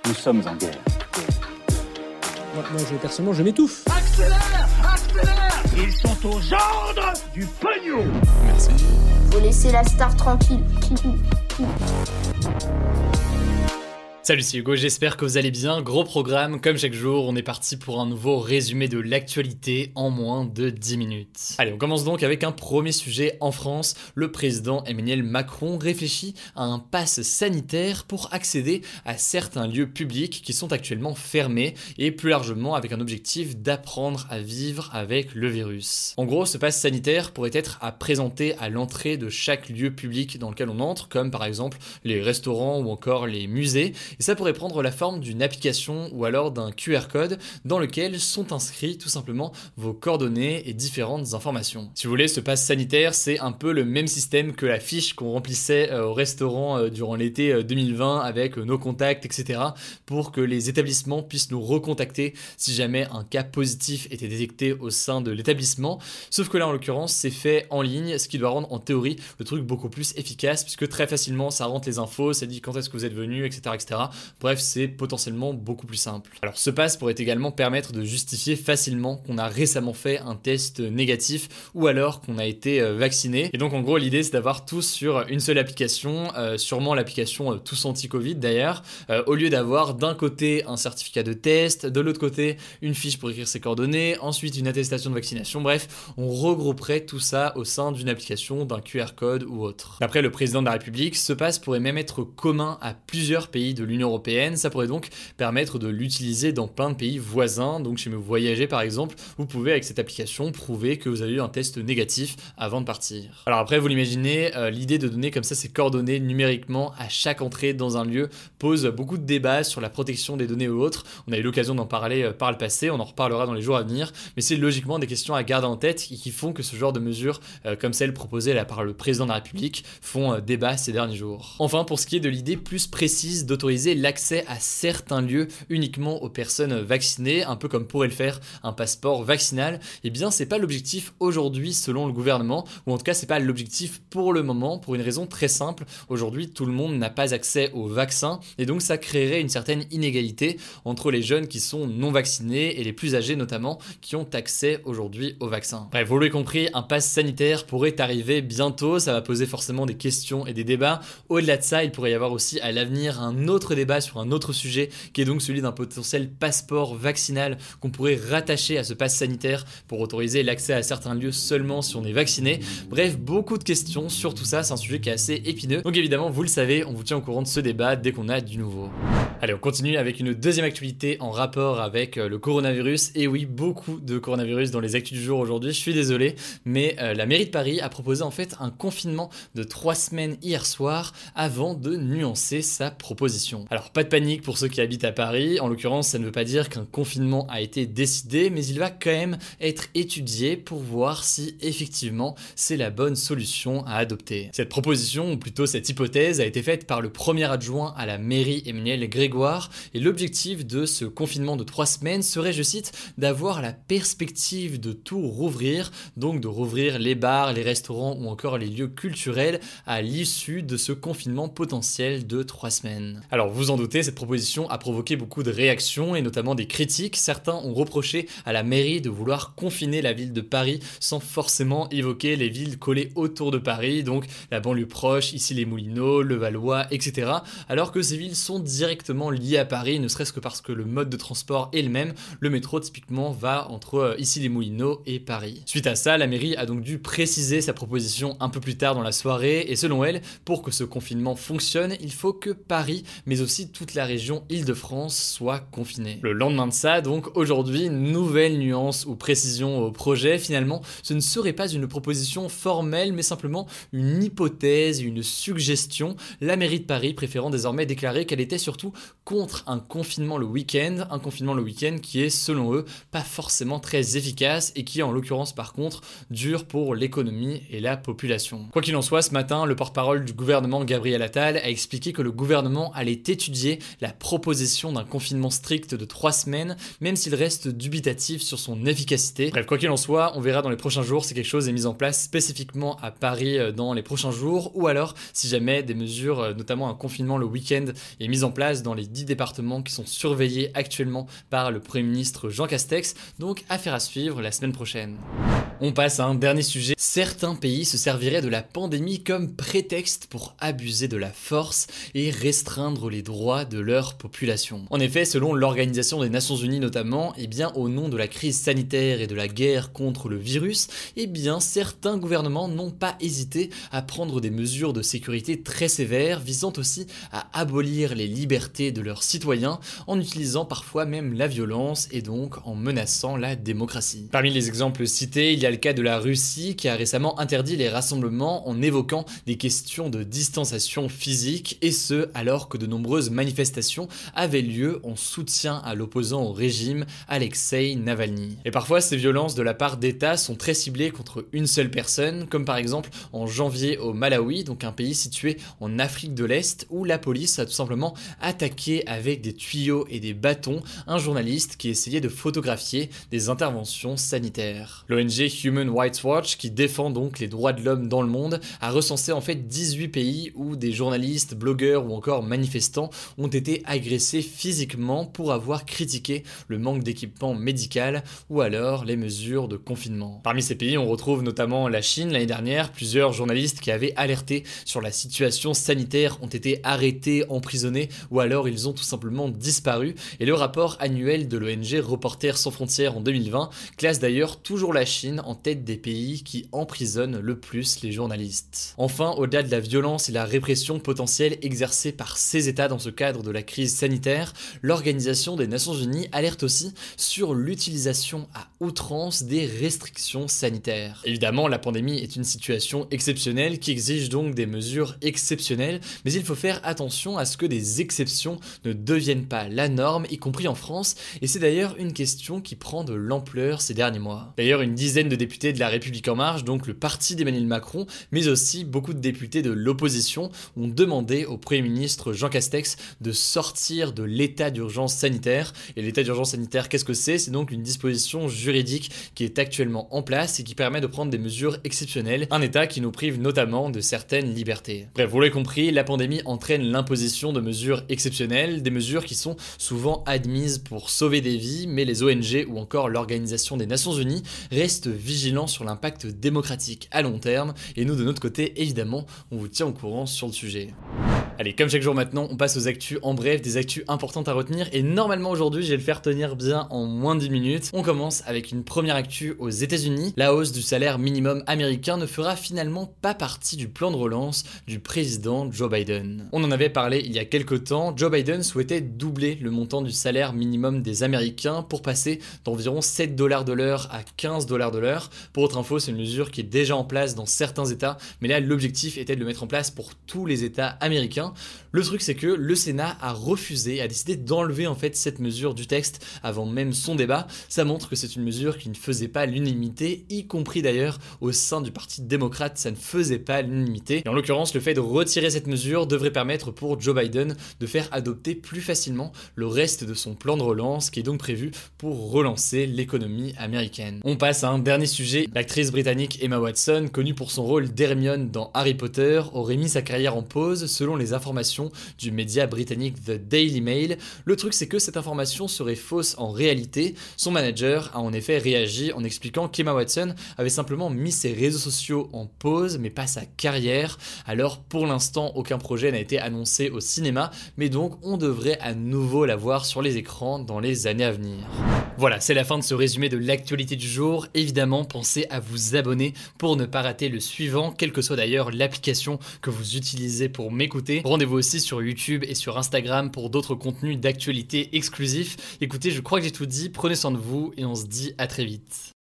Nous sommes en guerre. Personnellement, je m'étouffe. Accélère! Accélère! Ils sont aux ordres du pognon! Merci. Faut laisser la star tranquille. Salut, c'est Hugo, j'espère que vous allez bien. Gros programme, comme chaque jour, on est parti pour un nouveau résumé de l'actualité en moins de 10 minutes. Allez, on commence donc avec un premier sujet en France. Le président Emmanuel Macron réfléchit à un pass sanitaire pour accéder à certains lieux publics qui sont actuellement fermés et plus largement avec un objectif d'apprendre à vivre avec le virus. En gros, ce pass sanitaire pourrait être à présenter à l'entrée de chaque lieu public dans lequel on entre, comme par exemple les restaurants ou encore les musées. Et ça pourrait prendre la forme d'une application ou alors d'un QR code dans lequel sont inscrits tout simplement vos coordonnées et différentes informations. Si vous voulez, ce pass sanitaire, c'est un peu le même système que la fiche qu'on remplissait au restaurant durant l'été 2020 avec nos contacts, etc. pour que les établissements puissent nous recontacter si jamais un cas positif était détecté au sein de l'établissement. Sauf que là, en l'occurrence, c'est fait en ligne, ce qui doit rendre en théorie le truc beaucoup plus efficace puisque très facilement, ça rentre les infos, ça dit quand est-ce que vous êtes venu, etc., etc. Bref, c'est potentiellement beaucoup plus simple. Alors ce pass pourrait également permettre de justifier facilement qu'on a récemment fait un test négatif ou alors qu'on a été vacciné. Et donc en gros l'idée c'est d'avoir tout sur une seule application, sûrement l'application Tous Anti-Covid d'ailleurs, au lieu d'avoir d'un côté un certificat de test, de l'autre côté une fiche pour écrire ses coordonnées, ensuite une attestation de vaccination, bref, on regrouperait tout ça au sein d'une application, d'un QR code ou autre. D'après le président de la République, ce pass pourrait même être commun à plusieurs pays de l'Union européenne, ça pourrait donc permettre de l'utiliser dans plein de pays voisins, donc si vous voyagez par exemple, vous pouvez avec cette application prouver que vous avez eu un test négatif avant de partir. Alors après vous l'imaginez, l'idée de donner comme ça ces coordonnées numériquement à chaque entrée dans un lieu pose beaucoup de débats sur la protection des données ou autres, on a eu l'occasion d'en parler par le passé, on en reparlera dans les jours à venir, mais c'est logiquement des questions à garder en tête et qui font que ce genre de mesures comme celle proposée là par le président de la République font débat ces derniers jours. Enfin pour ce qui est de l'idée plus précise d'autoriser l'accès à certains lieux uniquement aux personnes vaccinées, un peu comme pourrait le faire un passeport vaccinal, eh bien c'est pas l'objectif aujourd'hui selon le gouvernement, ou en tout cas c'est pas l'objectif pour le moment, pour une raison très simple. Aujourd'hui tout le monde n'a pas accès au vaccin et donc ça créerait une certaine inégalité entre les jeunes qui sont non vaccinés et les plus âgés notamment qui ont accès aujourd'hui au vaccin. Bref, vous l'avez compris, un pass sanitaire pourrait arriver bientôt, ça va poser forcément des questions et des débats. Au-delà de ça, il pourrait y avoir aussi à l'avenir un autre débat sur un autre sujet qui est donc celui d'un potentiel passeport vaccinal qu'on pourrait rattacher à ce pass sanitaire pour autoriser l'accès à certains lieux seulement si on est vacciné. Bref, beaucoup de questions sur tout ça, c'est un sujet qui est assez épineux. Donc évidemment, vous le savez, on vous tient au courant de ce débat dès qu'on a du nouveau. Allez, on continue avec une deuxième actualité en rapport avec le coronavirus. Et oui, beaucoup de coronavirus dans les actus du jour aujourd'hui, je suis désolé, mais la mairie de Paris a proposé en fait un confinement de 3 semaines hier soir avant de nuancer sa proposition. Alors pas de panique pour ceux qui habitent à Paris, en l'occurrence ça ne veut pas dire qu'un confinement a été décidé, mais il va quand même être étudié pour voir si effectivement c'est la bonne solution à adopter. Cette proposition, ou plutôt cette hypothèse, a été faite par le premier adjoint à la mairie Emmanuel Grégoire, et l'objectif de ce confinement de 3 semaines serait, je cite, d'avoir la perspective de tout rouvrir, donc de rouvrir les bars, les restaurants ou encore les lieux culturels à l'issue de ce confinement potentiel de 3 semaines. Alors vous en doutez, cette proposition a provoqué beaucoup de réactions et notamment des critiques. Certains ont reproché à la mairie de vouloir confiner la ville de Paris sans forcément évoquer les villes collées autour de Paris, donc la banlieue proche, ici les Moulineaux, le Valois, etc. Alors que ces villes sont directement liées à Paris, ne serait-ce que parce que le mode de transport est le même. Le métro typiquement va entre ici les Moulineaux et Paris. Suite à ça, la mairie a donc dû préciser sa proposition un peu plus tard dans la soirée et selon elle, pour que ce confinement fonctionne, il faut que Paris, mais aussi toute la région Île-de-France soit confinée. Le lendemain de ça, donc aujourd'hui, nouvelle nuance ou précision au projet. Finalement, ce ne serait pas une proposition formelle, mais simplement une hypothèse, une suggestion. La mairie de Paris préférant désormais déclarer qu'elle était surtout contre un confinement le week-end qui est, selon eux, pas forcément très efficace et qui, en l'occurrence par contre, dur pour l'économie et la population. Quoi qu'il en soit, ce matin, le porte-parole du gouvernement, Gabriel Attal, a expliqué que le gouvernement allait étudié la proposition d'un confinement strict de 3 semaines, même s'il reste dubitatif sur son efficacité. Bref, quoi qu'il en soit, on verra dans les prochains jours si quelque chose est mis en place spécifiquement à Paris dans les prochains jours, ou alors si jamais des mesures, notamment un confinement le week-end, est mis en place dans les 10 départements qui sont surveillés actuellement par le Premier ministre Jean Castex, donc affaire à suivre la semaine prochaine. On passe à un dernier sujet. Certains pays se serviraient de la pandémie comme prétexte pour abuser de la force et restreindre les droits de leur population. En effet, selon l'Organisation des Nations Unies notamment, au nom de la crise sanitaire et de la guerre contre le virus, certains gouvernements n'ont pas hésité à prendre des mesures de sécurité très sévères, visant aussi à abolir les libertés de leurs citoyens, en utilisant parfois même la violence et donc en menaçant la démocratie. Parmi les exemples cités, il y a le cas de la Russie qui a récemment interdit les rassemblements en évoquant des questions de distanciation physique, et ce alors que de nombreuses manifestations avaient lieu en soutien à l'opposant au régime Alexei Navalny. Et parfois ces violences de la part d'États sont très ciblées contre une seule personne, comme par exemple en janvier au Malawi, donc un pays situé en Afrique de l'Est, où la police a tout simplement attaqué avec des tuyaux et des bâtons un journaliste qui essayait de photographier des interventions sanitaires. L'ONG Human Rights Watch, qui défend donc les droits de l'homme dans le monde, a recensé en fait 18 pays où des journalistes, blogueurs ou encore manifestants ont été agressés physiquement pour avoir critiqué le manque d'équipement médical ou alors les mesures de confinement. Parmi ces pays, on retrouve notamment la Chine. L'année dernière, plusieurs journalistes qui avaient alerté sur la situation sanitaire ont été arrêtés, emprisonnés ou alors ils ont tout simplement disparu, et le rapport annuel de l'ONG Reporters sans frontières en 2020 classe d'ailleurs toujours la Chine en tête des pays qui emprisonnent le plus les journalistes. Enfin, au-delà de la violence et la répression potentielle exercée par ces États dans ce cadre de la crise sanitaire, l'Organisation des Nations Unies alerte aussi sur l'utilisation à outrance des restrictions sanitaires. Évidemment, la pandémie est une situation exceptionnelle qui exige donc des mesures exceptionnelles, mais il faut faire attention à ce que des exceptions ne deviennent pas la norme, y compris en France, et c'est d'ailleurs une question qui prend de l'ampleur ces derniers mois. D'ailleurs, une dizaine de députés de la République En Marche, donc le parti d'Emmanuel Macron, mais aussi beaucoup de députés de l'opposition, ont demandé au Premier ministre Jean Castex de sortir de l'état d'urgence sanitaire. Et l'état d'urgence sanitaire, qu'est-ce que c'est ? C'est donc une disposition juridique qui est actuellement en place et qui permet de prendre des mesures exceptionnelles, un état qui nous prive notamment de certaines libertés. Bref, vous l'avez compris, la pandémie entraîne l'imposition de mesures exceptionnelles, des mesures qui sont souvent admises pour sauver des vies, mais les ONG ou encore l'Organisation des Nations Unies restent vigilants sur l'impact démocratique à long terme, et nous de notre côté, évidemment, on vous tient au courant sur le sujet. Allez, comme chaque jour maintenant, on passe aux actus en bref, des actus importantes à retenir, et normalement aujourd'hui, je vais le faire tenir bien en moins de 10 minutes. On commence avec une première actu aux États-Unis. La hausse du salaire minimum américain ne fera finalement pas partie du plan de relance du président Joe Biden. On en avait parlé il y a quelques temps, Joe Biden souhaitait doubler le montant du salaire minimum des Américains pour passer d'environ 7 $ de l'heure à 15 $ de l'heure. Pour votre info, c'est une mesure qui est déjà en place dans certains États, mais là l'objectif était de le mettre en place pour tous les États américains. Le truc c'est que le Sénat a refusé, a décidé d'enlever en fait cette mesure du texte avant même son débat. Ça montre que c'est une mesure qui ne faisait pas l'unanimité, y compris d'ailleurs au sein du Parti démocrate, ça ne faisait pas l'unanimité. Et en l'occurrence, le fait de retirer cette mesure devrait permettre pour Joe Biden de faire adopter plus facilement le reste de son plan de relance qui est donc prévu pour relancer l'économie américaine. On passe à un dernier sujet. L'actrice britannique Emma Watson, connue pour son rôle d'Hermione dans Harry Potter, aurait mis sa carrière en pause selon les informations du média britannique The Daily Mail. Le truc c'est que cette information serait fausse en réalité. Son manager a en effet réagi en expliquant qu'Emma Watson avait simplement mis ses réseaux sociaux en pause mais pas sa carrière. Alors pour l'instant aucun projet n'a été annoncé au cinéma, mais donc on devrait à nouveau la voir sur les écrans dans les années à venir. Voilà, c'est la fin de ce résumé de l'actualité du jour. Évidemment, pensez à vous abonner pour ne pas rater le suivant, quelle que soit d'ailleurs l'application que vous utilisez pour m'écouter. Rendez-vous aussi sur YouTube et sur Instagram pour d'autres contenus d'actualité exclusifs. Écoutez, je crois que j'ai tout dit, prenez soin de vous et on se dit à très vite.